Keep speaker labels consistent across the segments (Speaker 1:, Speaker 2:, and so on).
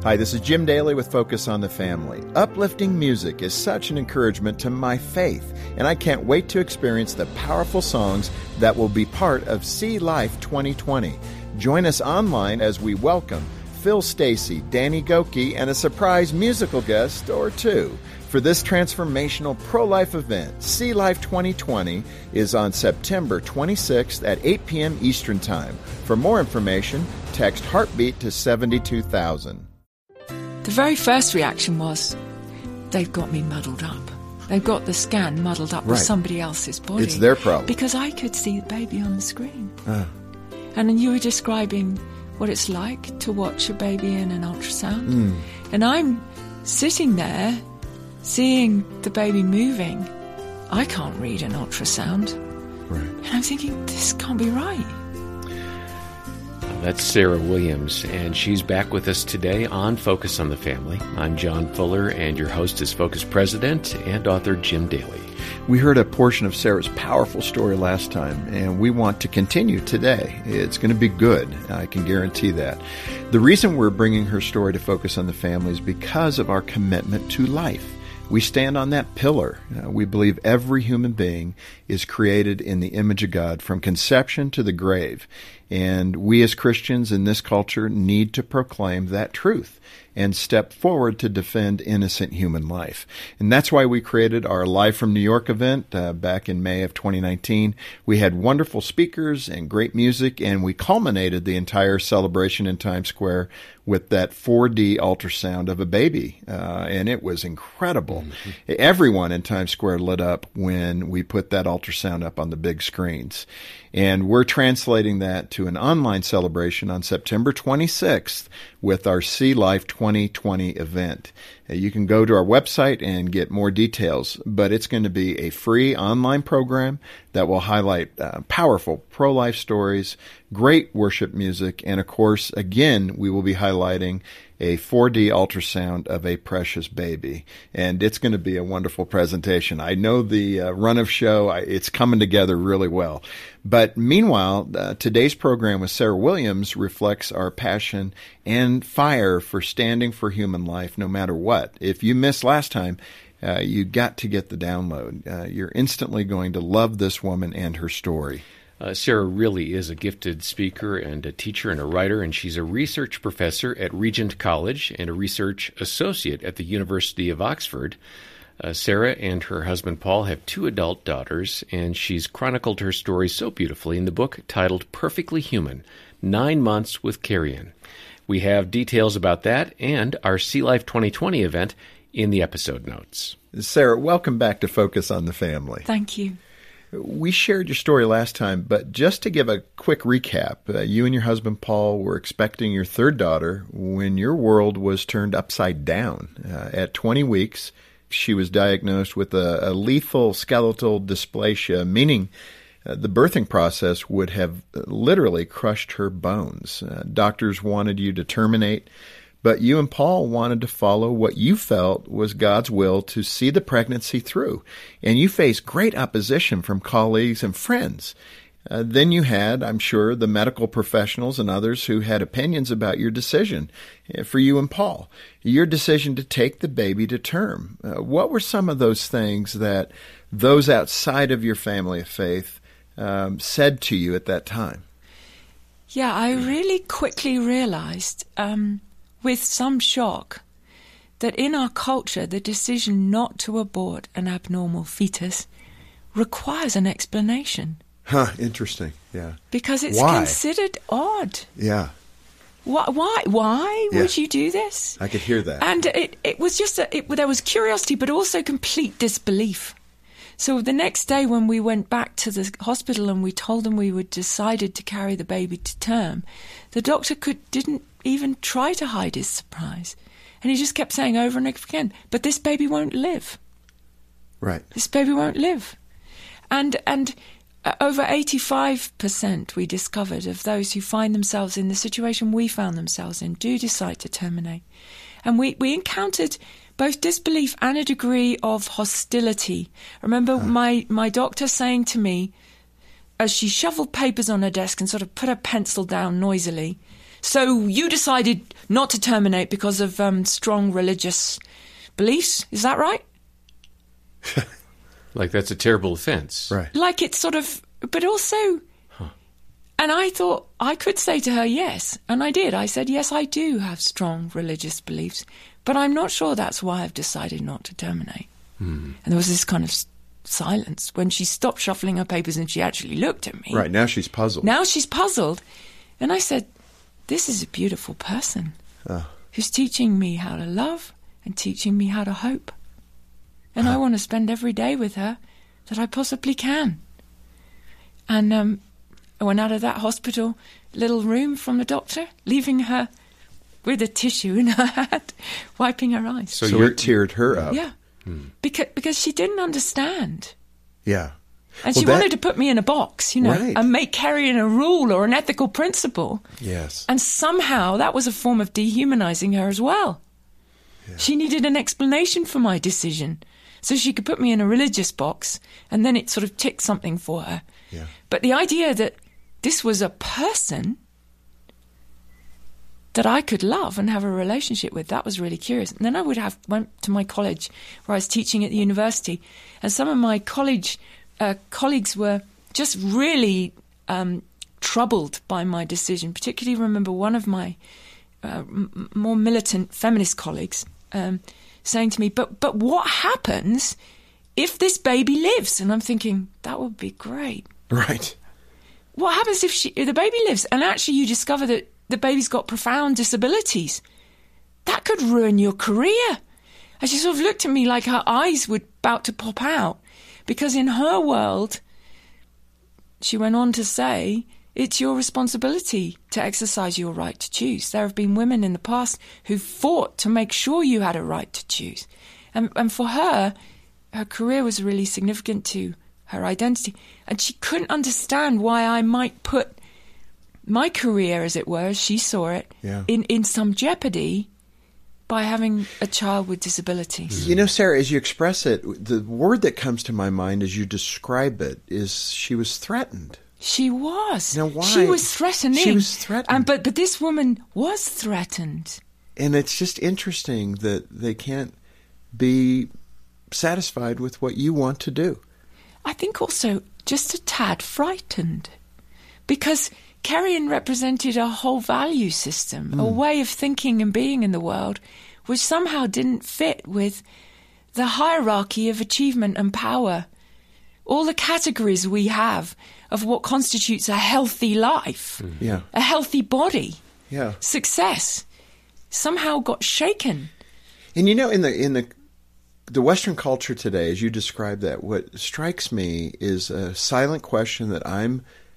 Speaker 1: Hi, this is Jim Daly with Focus on the Family. Uplifting music is such an encouragement to my faith, and I can't wait to experience the powerful songs that will be part of See Life 2020. Join us online as we welcome Phil Stacy, Danny Goki, and a surprise musical guest or two. For this transformational pro-life event, See Life 2020 is on September 26th at 8 p.m. Eastern Time. For more information, text Heartbeat to 72,000.
Speaker 2: The very first reaction was, they've got me muddled up. They've got the scan muddled up with somebody else's body.
Speaker 1: It's their problem.
Speaker 2: Because I could see the baby on the screen. And then you were describing what it's like to watch a baby in an ultrasound. And I'm sitting there seeing the baby moving. I can't read an ultrasound.
Speaker 1: Right.
Speaker 2: And I'm thinking, this can't be right.
Speaker 3: That's Sarah Williams, and she's back with us today on Focus on the Family. I'm John Fuller, and your host is Focus President and author Jim Daly.
Speaker 1: We heard a portion of Sarah's powerful story last time, and we want to continue today. It's going to be good. I can guarantee that. The reason we're bringing her story to Focus on the Family is because of our commitment to life. We stand on that pillar. We believe every human being is created in the image of God from conception to the grave. And we as Christians in this culture need to proclaim that truth and step forward to defend innocent human life. And that's why we created our Live from New York event back in May of 2019. We had wonderful speakers and great music, and we culminated the entire celebration in Times Square with that 4D ultrasound of a baby. And it was incredible. Everyone in Times Square lit up when we put that ultrasound up on the big screens. And we're translating that to an online celebration on September 26th with our See Life 2020 event. You can go to our website and get more details, but it's going to be a free online program that will highlight powerful pro-life stories, great worship music, and of course, again, we will be highlighting a 4D ultrasound of a precious baby. And it's going to be a wonderful presentation. I know the run of show, it's coming together really well. But meanwhile, today's program with Sarah Williams reflects our passion and fire for standing for human life no matter what. If you missed last time, you got to get the download. You're instantly going to love this woman and her story.
Speaker 3: Sarah really is a gifted speaker and a teacher and a writer, and she's a research professor at Regent College and a research associate at the University of Oxford. Sarah and her husband Paul have 2 adult daughters, and she's chronicled her story so beautifully in the book titled Perfectly Human, 9 Months with Carrie-Ann. We have details about that and our See Life 2020 event in the episode notes.
Speaker 1: Sarah, welcome back to Focus on the Family.
Speaker 2: Thank you.
Speaker 1: We shared your story last time, but just to give a quick recap, you and your husband Paul were expecting your 3rd daughter when your world was turned upside down. At 20 weeks, she was diagnosed with a lethal skeletal dysplasia, meaning the birthing process would have literally crushed her bones. Doctors wanted you to terminate, but you and Paul wanted to follow what you felt was God's will to see the pregnancy through. And you faced great opposition from colleagues and friends. Then you had, I'm sure, the medical professionals and others who had opinions about your decision for you and Paul, your decision to take the baby to term. What were some of those things that those outside of your family of faith said to you at that time?
Speaker 2: Yeah, I really quickly realized with some shock that in our culture, the decision not to abort an abnormal fetus requires an explanation.
Speaker 1: Interesting. Yeah.
Speaker 2: Because it's considered odd.
Speaker 1: Yeah.
Speaker 2: Why would you do this?
Speaker 1: I could hear that.
Speaker 2: And it was just, there was curiosity, but also complete disbelief. So the next day when we went back to the hospital and we told them we had decided to carry the baby to term, the doctor didn't even try to hide his surprise. And he just kept saying over and over again, but this baby won't live.
Speaker 1: Right.
Speaker 2: This baby won't live. And over 85% we discovered of those who find themselves in the situation we found themselves in do decide to terminate. And we encountered both disbelief and a degree of hostility. I remember my doctor saying to me, as she shoveled papers on her desk and sort of put her pencil down noisily, So you decided not to terminate because of strong religious beliefs. Is that right?
Speaker 3: Like that's a terrible offense.
Speaker 1: Right.
Speaker 2: Like it's sort of, but also, and I thought I could say to her, yes. And I did. I said, yes, I do have strong religious beliefs, but I'm not sure that's why I've decided not to terminate. And there was this kind of silence when she stopped shuffling her papers and she actually looked at me.
Speaker 1: Right. Now she's puzzled.
Speaker 2: Now she's puzzled. And I said, this is a beautiful person who's teaching me how to love and teaching me how to hope. And I want to spend every day with her that I possibly can. And I went out of that hospital little room from the doctor, leaving her with a tissue in her hand, wiping her eyes.
Speaker 1: So it teared her up.
Speaker 2: Yeah. Because she didn't understand.
Speaker 1: Yeah.
Speaker 2: And she wanted to put me in a box,
Speaker 1: Right.
Speaker 2: and make carrying a rule or an ethical principle.
Speaker 1: Yes.
Speaker 2: And somehow that was a form of dehumanizing her as well. Yeah. She needed an explanation for my decision so she could put me in a religious box, and then it sort of ticked something for her.
Speaker 1: Yeah.
Speaker 2: But the idea that this was a person that I could love and have a relationship with, that was really curious. And then I went to my college where I was teaching at the university, and some of my college colleagues were just really troubled by my decision. Particularly remember one of my more militant feminist colleagues saying to me, but what happens if this baby lives? And I'm thinking, that would be great.
Speaker 1: Right.
Speaker 2: What happens if the baby lives and actually you discover that the baby's got profound disabilities? That could ruin your career. And she sort of looked at me like her eyes were about to pop out, because in her world, she went on to say, it's your responsibility to exercise your right to choose. There have been women in the past who fought to make sure you had a right to choose. And for her career was really significant to her identity. And she couldn't understand why I might put my career, as it were, as she saw it, in some jeopardy by having a child with disabilities.
Speaker 1: You know, Sarah, as you express it, the word that comes to my mind as you describe it is she was threatened.
Speaker 2: She was.
Speaker 1: Now, why?
Speaker 2: She was threatening.
Speaker 1: She was threatened.
Speaker 2: But this woman was threatened.
Speaker 1: And it's just interesting that they can't be satisfied with what you want to do.
Speaker 2: I think also just a tad frightened, because Kerry-Ann represented a whole value system, a way of thinking and being in the world, which somehow didn't fit with the hierarchy of achievement and power. All the categories we have of what constitutes a healthy life, a healthy body, success, somehow got shaken.
Speaker 1: And you know, in the Western culture today, as you describe that, what strikes me is a silent question that I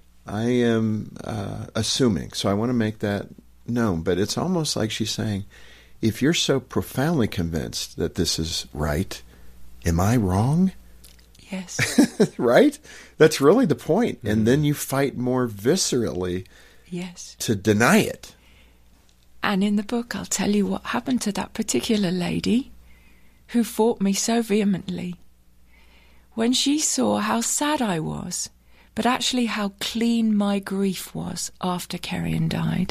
Speaker 1: am assuming. So I want to make that known. But it's almost like she's saying, if you're so profoundly convinced that this is right, am I wrong?
Speaker 2: Yes.
Speaker 1: Right? That's really the point. And then you fight more viscerally to deny it.
Speaker 2: And in the book, I'll tell you what happened to that particular lady who fought me so vehemently. When she saw how sad I was, but actually how clean my grief was after Kerry-Ann died,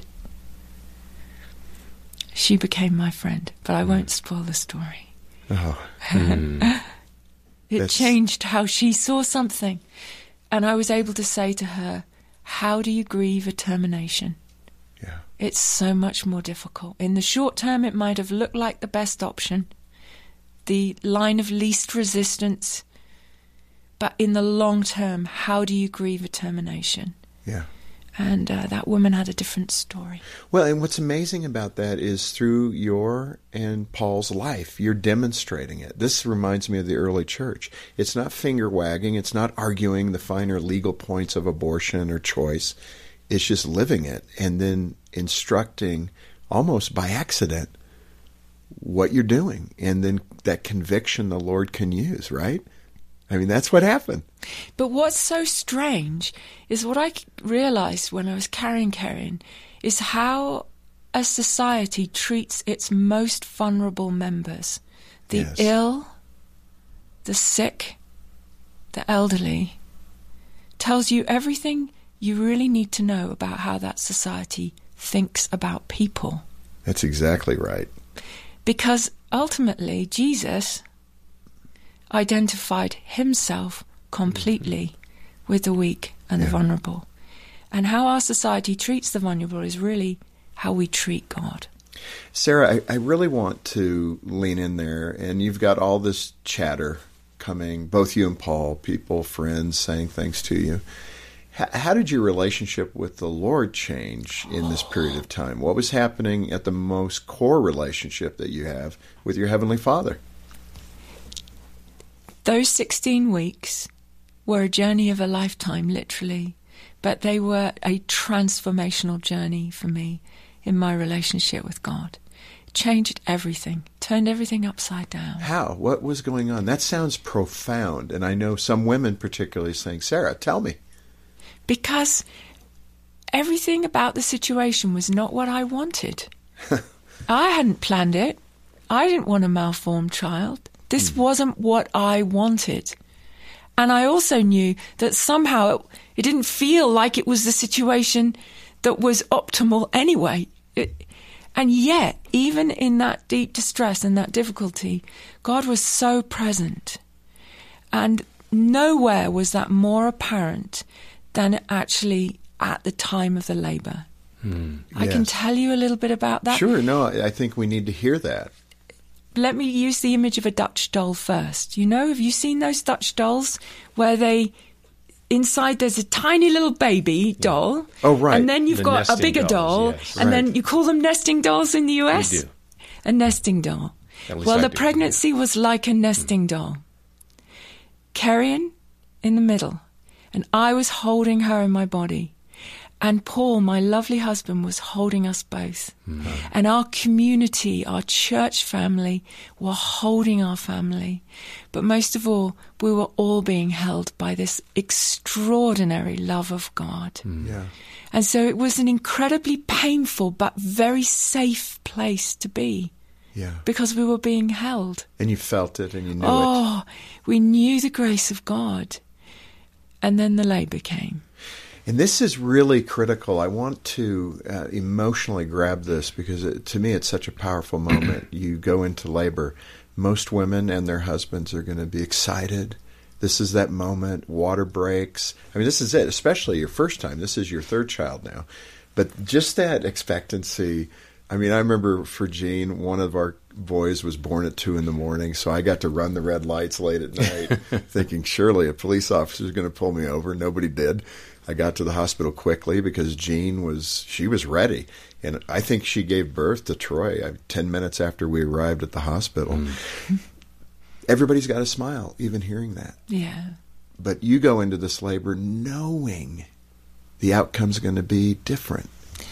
Speaker 2: she became my friend. But I won't spoil the story. It changed how she saw something. And I was able to say to her, how do you grieve a termination?
Speaker 1: Yeah.
Speaker 2: It's so much more difficult. In the short term, it might have looked like the best option, the line of least resistance. But in the long term, how do you grieve a termination?
Speaker 1: Yeah.
Speaker 2: And that woman had a different story.
Speaker 1: Well, and what's amazing about that is through your and Paul's life, you're demonstrating it. This reminds me of the early church. It's not finger-wagging. It's not arguing the finer legal points of abortion or choice. It's just living it and then instructing almost by accident what you're doing. And then that conviction the Lord can use, right? I mean, that's what happened.
Speaker 2: But what's so strange is what I realized when I was carrying Kerry-Ann is how a society treats its most vulnerable members. The ill, the sick, the elderly. Tells you everything you really need to know about how that society thinks about people.
Speaker 1: That's exactly right.
Speaker 2: Because ultimately, Jesus identified himself completely with the weak and the vulnerable. And how our society treats the vulnerable is really how we treat God.
Speaker 1: Sarah, I really want to lean in there, and you've got all this chatter coming, both you and Paul, people, friends saying things to you. How did your relationship with the Lord change in this period of time? What was happening at the most core relationship that you have with your Heavenly Father?
Speaker 2: Those 16 weeks were a journey of a lifetime, literally, but they were a transformational journey for me in my relationship with God. It changed everything, turned everything upside down.
Speaker 1: How? What was going on? That sounds profound, and I know some women particularly saying, Sarah, tell me.
Speaker 2: Because everything about the situation was not what I wanted. I hadn't planned it. I didn't want a malformed child. This wasn't what I wanted. And I also knew that somehow it didn't feel like it was the situation that was optimal anyway. And yet, even in that deep distress and that difficulty, God was so present. And nowhere was that more apparent than actually at the time of the labor. I can tell you a little bit about that.
Speaker 1: Sure, no, I think we need to hear that.
Speaker 2: Let me use the image of a Dutch doll first. You know, have you seen those Dutch dolls where inside there's a tiny little baby doll?
Speaker 1: Oh, right.
Speaker 2: And then you've got a bigger doll.
Speaker 3: Yes.
Speaker 2: And then you call them nesting dolls in the US?
Speaker 3: We do.
Speaker 2: A nesting doll. Well, the pregnancy was like a nesting doll. Kerrion in the middle. And I was holding her in my body. And Paul, my lovely husband, was holding us both. And our community, our church family, were holding our family. But most of all, we were all being held by this extraordinary love of God. And so it was an incredibly painful but very safe place to be. Because we were being held.
Speaker 1: And you felt it and you knew it.
Speaker 2: We knew the grace of God. And then the labor came.
Speaker 1: And this is really critical. I want to emotionally grab this because to me it's such a powerful moment. You go into labor. Most women and their husbands are going to be excited. This is that moment. Water breaks. I mean, this is it, especially your first time. This is your third child now. But just that expectancy. I mean, I remember for Jean, one of our boys was born at 2 a.m, so I got to run the red lights late at night thinking surely a police officer is going to pull me over. Nobody did. I got to the hospital quickly because Jean was ready. And I think she gave birth to Troy 10 minutes after we arrived at the hospital. Everybody's got a smile, even hearing that.
Speaker 2: Yeah.
Speaker 1: But you go into this labor knowing the outcome's going to be different.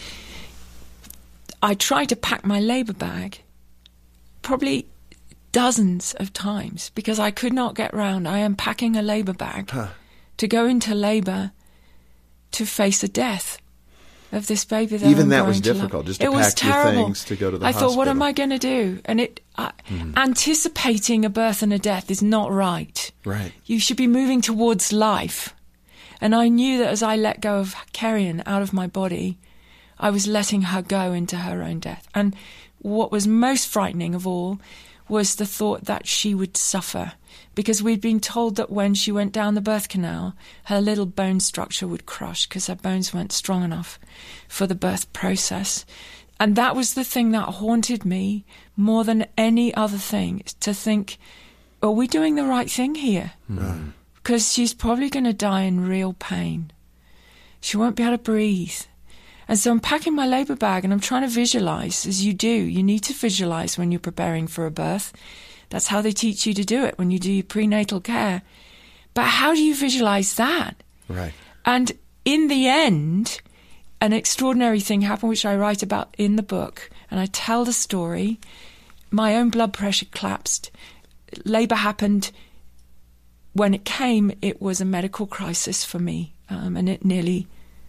Speaker 2: I tried to pack my labor bag probably dozens of times because I could not get round. I am packing a labor bag to go into labor to face a death of this baby that
Speaker 1: even
Speaker 2: I'm
Speaker 1: that
Speaker 2: going
Speaker 1: was
Speaker 2: to
Speaker 1: difficult,
Speaker 2: love.
Speaker 1: just to
Speaker 2: it was
Speaker 1: pack your
Speaker 2: terrible.
Speaker 1: things to go to the
Speaker 2: I
Speaker 1: hospital.
Speaker 2: thought, what am I going to do? And anticipating a birth and a death is not right.
Speaker 1: Right.
Speaker 2: You should be moving towards life. And I knew that as I let go of Kerrion out of my body, I was letting her go into her own death. And what was most frightening of all was the thought that she would suffer, because we'd been told that when she went down the birth canal, her little bone structure would crush because her bones weren't strong enough for the birth process. And that was the thing that haunted me more than any other thing, to think, are we doing the right thing here? Because she's probably going to die in real pain. She won't be able to breathe. And so I'm packing my labor bag and I'm trying to visualize, as you do. You need to visualize when you're preparing for a birth. That's how they teach you to do it when you do your prenatal care. But how do you visualize that?
Speaker 1: Right.
Speaker 2: And in the end, an extraordinary thing happened, which I write about in the book. And I tell the story. My own blood pressure collapsed. Labor happened. When it came, it was a medical crisis for me. And it nearly...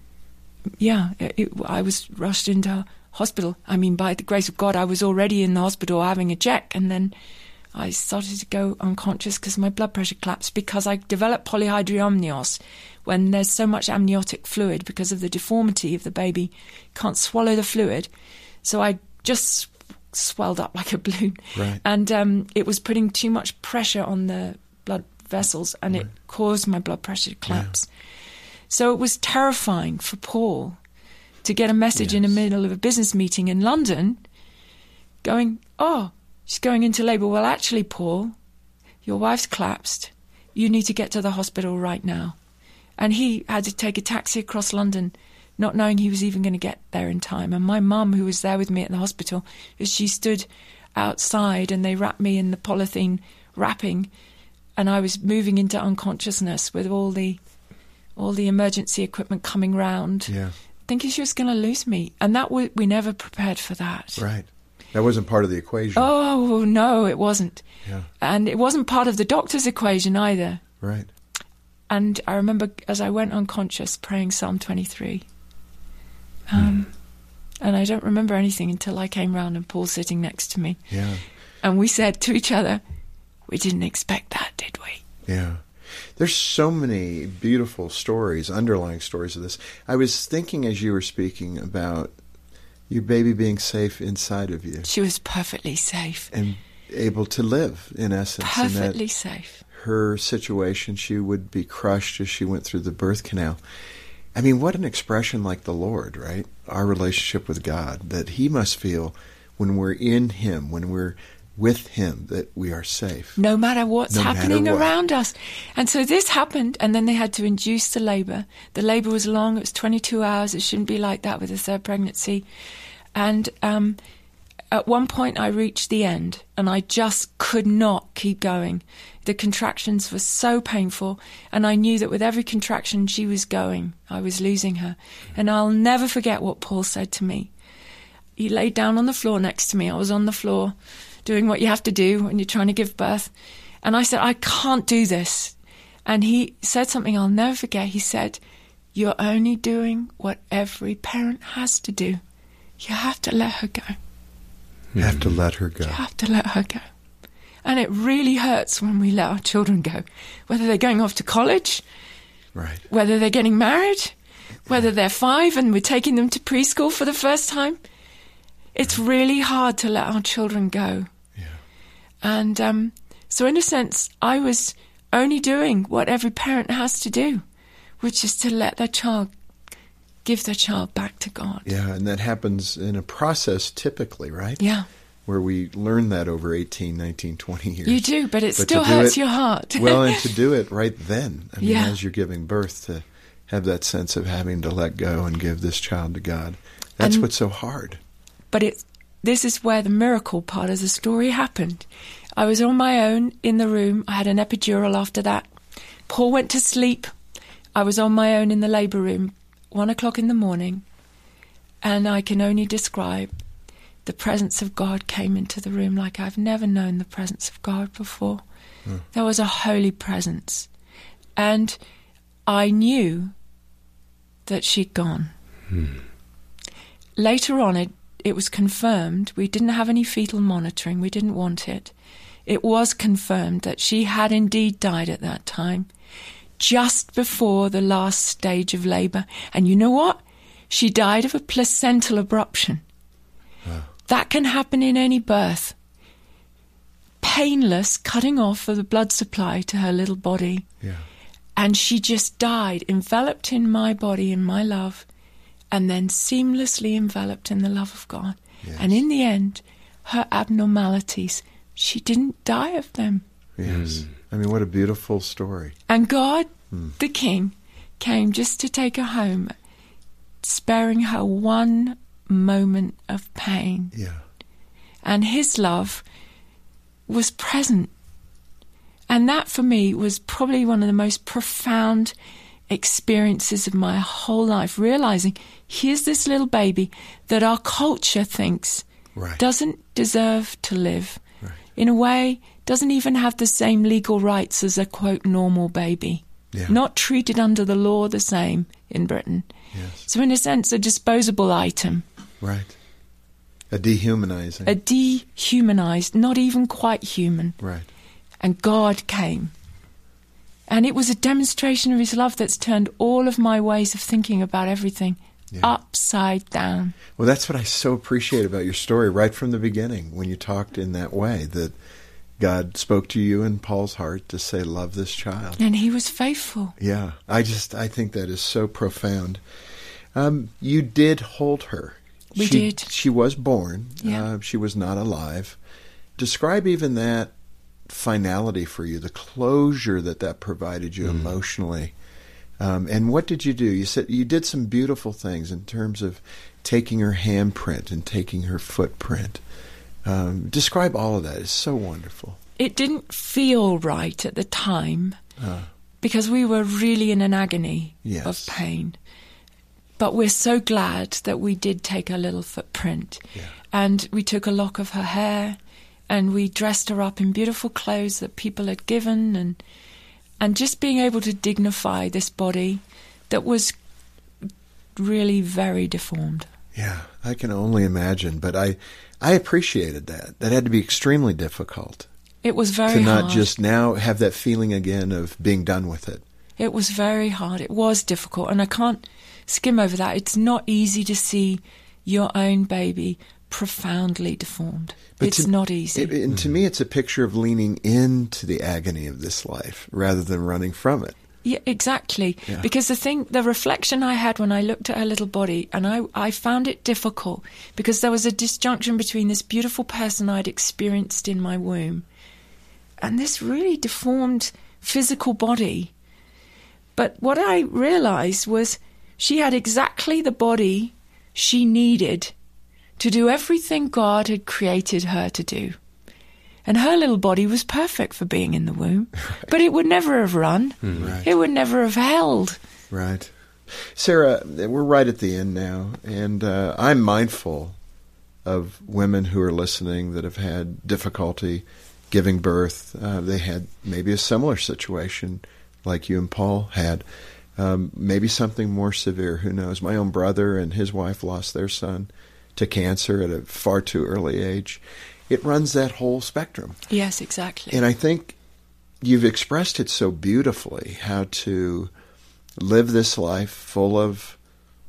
Speaker 2: I was rushed into hospital. I mean, by the grace of God, I was already in the hospital having a check, and then I started to go unconscious because my blood pressure collapsed, because I developed polyhydramnios when there's so much amniotic fluid because of the deformity of the baby. Can't swallow the fluid. So I just swelled up like a balloon.
Speaker 1: Right.
Speaker 2: And it was putting too much pressure on the blood vessels, and it caused my blood pressure to collapse. Yeah. So it was terrifying for Paul to get a message in the middle of a business meeting in London going, oh, she's going into labour. Well, actually, Paul, your wife's collapsed. You need to get to the hospital right now. And he had to take a taxi across London, not knowing he was even going to get there in time. And my mum, who was there with me at the hospital, as she stood outside and they wrapped me in the polythene wrapping, and I was moving into unconsciousness with all the emergency equipment coming round, thinking she was going to lose me. And that we never prepared for that.
Speaker 1: Right. That wasn't part of the equation.
Speaker 2: Oh, no, it wasn't.
Speaker 1: Yeah.
Speaker 2: And it wasn't part of the doctor's equation either.
Speaker 1: Right.
Speaker 2: And I remember as I went unconscious praying Psalm 23. And I don't remember anything until I came round and Paul's sitting next to me.
Speaker 1: Yeah.
Speaker 2: And we said to each other, we didn't expect that, did we?
Speaker 1: Yeah. There's so many beautiful stories, underlying stories of this. I was thinking as you were speaking about your baby being safe inside of you.
Speaker 2: She was perfectly safe.
Speaker 1: And able to live, in essence.
Speaker 2: Perfectly safe.
Speaker 1: Her situation, she would be crushed as she went through the birth canal. I mean, what an expression like the Lord, right? Our relationship with God, that He must feel when we're in Him, when we're with Him, that we are safe.
Speaker 2: No matter what's happening around us. And so this happened, and then they had to induce the labour. The labour was long. It was 22 hours. It shouldn't be like that with a third pregnancy. And at one point I reached the end, and I just could not keep going. The contractions were so painful, and I knew that with every contraction she was going. I was losing her. And I'll never forget what Paul said to me. He laid down on the floor next to me. I was on the floor doing what you have to do when you're trying to give birth. And I said, I can't do this. And he said something I'll never forget. He said, you're only doing what every parent has to do. You have to let her go.
Speaker 1: You have to let her go.
Speaker 2: You have to let her go. And it really hurts when we let our children go, whether they're going off to college,
Speaker 1: right?
Speaker 2: Whether they're getting married, whether they're 5 and we're taking them to preschool for the first time. It's really hard to let our children go.
Speaker 1: Yeah.
Speaker 2: And so in a sense, I was only doing what every parent has to do, which is to let their child, give their child back to God.
Speaker 1: Yeah, and that happens in a process typically, right?
Speaker 2: Yeah.
Speaker 1: Where we learn that over 18, 19, 20 years.
Speaker 2: You do, but it still hurts your heart.
Speaker 1: Well, and to do it right then, I mean, as you're giving birth, to have that sense of having to let go and give this child to God. That's what's so hard.
Speaker 2: But this is where the miracle part of the story happened. I was on my own in the room. I had an epidural after that. Paul went to sleep. I was on my own in the labour room, 1 o'clock in the morning. And I can only describe the presence of God came into the room like I've never known the presence of God before. There was a holy presence. And I knew that she'd gone. Later on, it was confirmed. We didn't have any fetal monitoring. We didn't want it. It was confirmed that she had indeed died at that time, just before the last stage of labour. And you know what? She died of a placental abruption. That can happen in any birth. Painless cutting off of the blood supply to her little body.
Speaker 1: Yeah.
Speaker 2: And she just died, enveloped in my body, in my love, and then seamlessly enveloped in the love of God.
Speaker 1: Yes.
Speaker 2: And in the end, her abnormalities, she didn't die of them.
Speaker 1: Yes. I mean, what a beautiful story.
Speaker 2: And God, the King, came just to take her home, sparing her one moment of pain.
Speaker 1: Yeah.
Speaker 2: And His love was present. And that for me was probably one of the most profound experiences of my whole life, realizing here's this little baby that our culture thinks doesn't deserve to live.
Speaker 1: Right.
Speaker 2: In a way, doesn't even have the same legal rights as a, quote, normal baby.
Speaker 1: Yeah.
Speaker 2: Not treated under the law the same in Britain.
Speaker 1: Yes.
Speaker 2: So in a sense, a disposable item.
Speaker 1: Right. A dehumanizing.
Speaker 2: A dehumanized, not even quite human.
Speaker 1: Right.
Speaker 2: And God came. And it was a demonstration of his love that's turned all of my ways of thinking about everything upside down.
Speaker 1: Well, that's what I so appreciate about your story right from the beginning, when you talked in that way, that God spoke to you in Paul's heart to say, love this child.
Speaker 2: And he was faithful.
Speaker 1: Yeah, I think that is so profound. You did hold her.
Speaker 2: We did.
Speaker 1: She was born.
Speaker 2: Yeah.
Speaker 1: She was not alive. Describe even that finality for you, the closure that provided you emotionally. And what did you do? You said you did some beautiful things in terms of taking her handprint and taking her footprint. Describe all of that. It's so wonderful.
Speaker 2: It didn't feel right at the time because we were really in an agony of pain. But we're so glad that we did take a little footprint. Yeah. And we took a lock of her hair and we dressed her up in beautiful clothes that people had given, and just being able to dignify this body that was really very deformed.
Speaker 1: Yeah, I can only imagine. But I appreciated that. That had to be extremely difficult.
Speaker 2: It was very hard.
Speaker 1: To not just now have that feeling again of being done with it.
Speaker 2: It was very hard. It was difficult. And I can't skim over that. It's not easy to see your own baby profoundly deformed. But it's not easy.
Speaker 1: And to me, it's a picture of leaning into the agony of this life rather than running from it.
Speaker 2: Yeah, exactly. Yeah. Because the reflection I had when I looked at her little body, and I found it difficult because there was a disjunction between this beautiful person I'd experienced in my womb and this really deformed physical body. But what I realized was she had exactly the body she needed to do everything God had created her to do. And her little body was perfect for being in the womb. Right. But it would never have run. Right. It would never have held.
Speaker 1: Right. Sarah, we're right at the end now, and I'm mindful of women who are listening that have had difficulty giving birth. They had maybe a similar situation like you and Paul had. Maybe something more severe, who knows. My own brother and his wife lost their son to cancer at a far too early age. It runs that whole spectrum.
Speaker 2: Yes, exactly.
Speaker 1: And I think you've expressed it so beautifully, how to live this life full of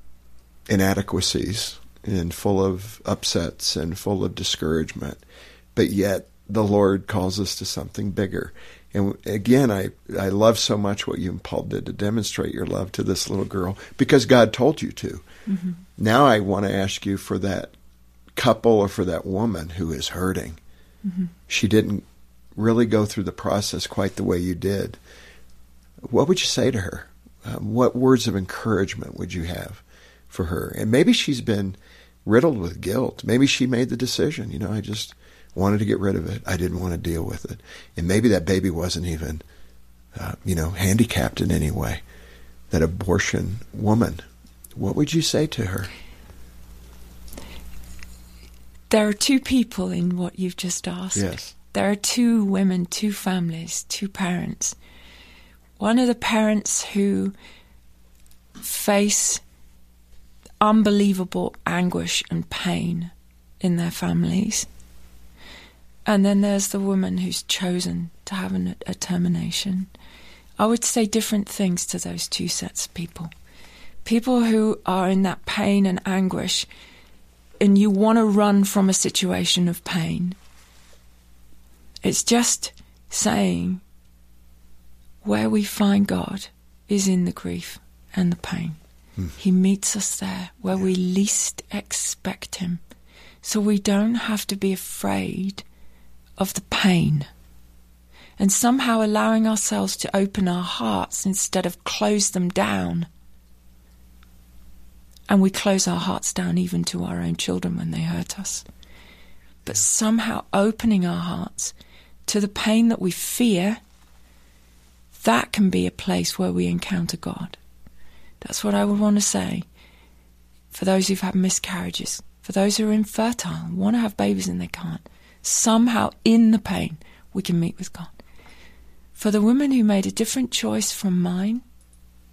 Speaker 1: inadequacies and full of upsets and full of discouragement, but yet the Lord calls us to something bigger. And again, I love so much what you and Paul did to demonstrate your love to this little girl, because God told you to. Mm-hmm. Now I want to ask you for that couple or for that woman who is hurting. Mm-hmm. She didn't really go through the process quite the way you did. What would you say to her? What words of encouragement would you have for her? And maybe she's been riddled with guilt. Maybe she made the decision, I just wanted to get rid of it. I didn't want to deal with it. And maybe that baby wasn't even, handicapped in any way. That abortion woman, what would you say to her?
Speaker 2: There are two people in what you've just asked.
Speaker 1: Yes.
Speaker 2: There are two women, two families, two parents. One of the parents who face unbelievable anguish and pain in their families. And then there's the woman who's chosen to have a termination. I would say different things to those two sets of people. People who are in that pain and anguish, and you want to run from a situation of pain. It's just saying where we find God is in the grief and the pain. He meets us there where we least expect him. So we don't have to be afraid of the pain. And somehow allowing ourselves to open our hearts instead of close them down. And we close our hearts down even to our own children when they hurt us. But somehow opening our hearts to the pain that we fear, that can be a place where we encounter God. That's what I would want to say for those who've had miscarriages, for those who are infertile, want to have babies and they can't. Somehow in the pain, we can meet with God. For the women who made a different choice from mine,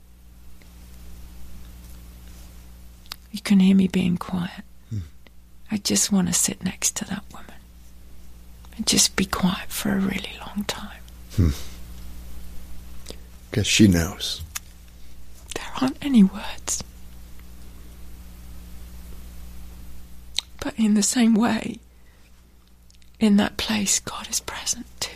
Speaker 2: you can hear me being quiet. I just want to sit next to that woman and just be quiet for a really long time.
Speaker 1: Because she knows.
Speaker 2: There aren't any words. But in the same way, in that place, God is present too.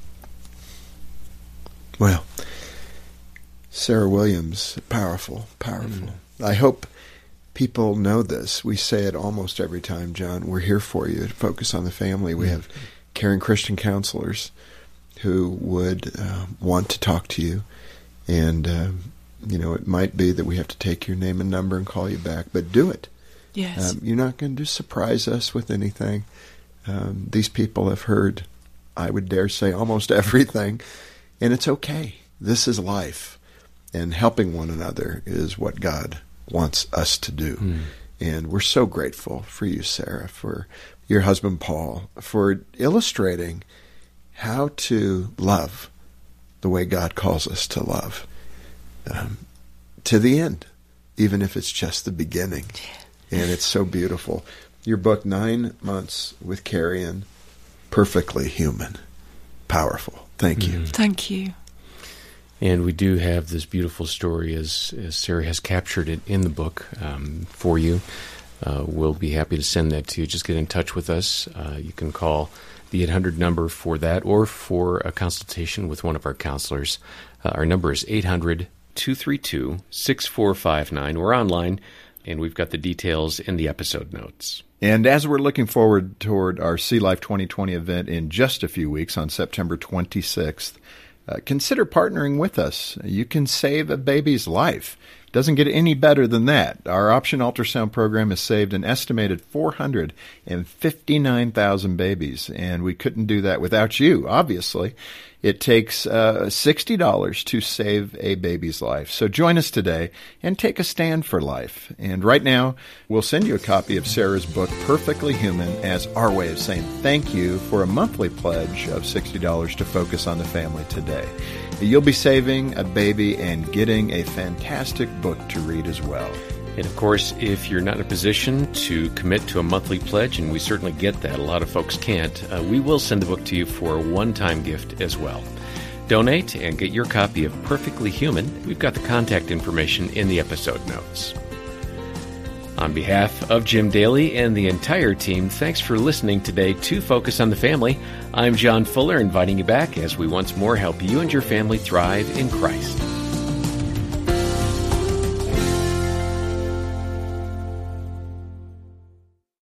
Speaker 1: Well, Sarah Williams, powerful. I hope people know this. We say it almost every time, John. We're here for you to focus on the family. We have caring Christian counselors who would want to talk to you. And, it might be that we have to take your name and number and call you back, but do it.
Speaker 2: Yes.
Speaker 1: You're not going to surprise us with anything. These people have heard, I would dare say, almost everything. And it's okay. This is life. And helping one another is what God wants us to do. And we're so grateful for you, Sarah, for your husband, Paul, for illustrating how to love the way God calls us to love, to the end, even if it's just the beginning. And it's so beautiful. Your book, 9 Months with Carrie, Perfectly Human. Powerful. Thank you.
Speaker 2: Thank you.
Speaker 3: And we do have this beautiful story as Sarah has captured it in the book for you. We'll be happy to send that to you. Just get in touch with us. You can call the 800 number for that or for a consultation with one of our counselors. Our number is 800-232-6459. We're online, and we've got the details in the episode notes.
Speaker 1: And as we're looking forward toward our Sea Life 2020 event in just a few weeks on September 26th, consider partnering with us. You can save a baby's life. Doesn't get any better than that. Our option ultrasound program has saved an estimated 459,000 babies, and we couldn't do that without you, obviously. It takes $60 to save a baby's life. So join us today and take a stand for life. And right now, we'll send you a copy of Sarah's book, Perfectly Human, as our way of saying thank you for a monthly pledge of $60 to focus on the family today. You'll be saving a baby and getting a fantastic book to read as well.
Speaker 3: And of course, if you're not in a position to commit to a monthly pledge, and we certainly get that, a lot of folks can't, we will send the book to you for a one-time gift as well. Donate and get your copy of Perfectly Human. We've got the contact information in the episode notes. On behalf of Jim Daly and the entire team, thanks for listening today to Focus on the Family. I'm John Fuller, inviting you back as we once more help you and your family thrive in Christ.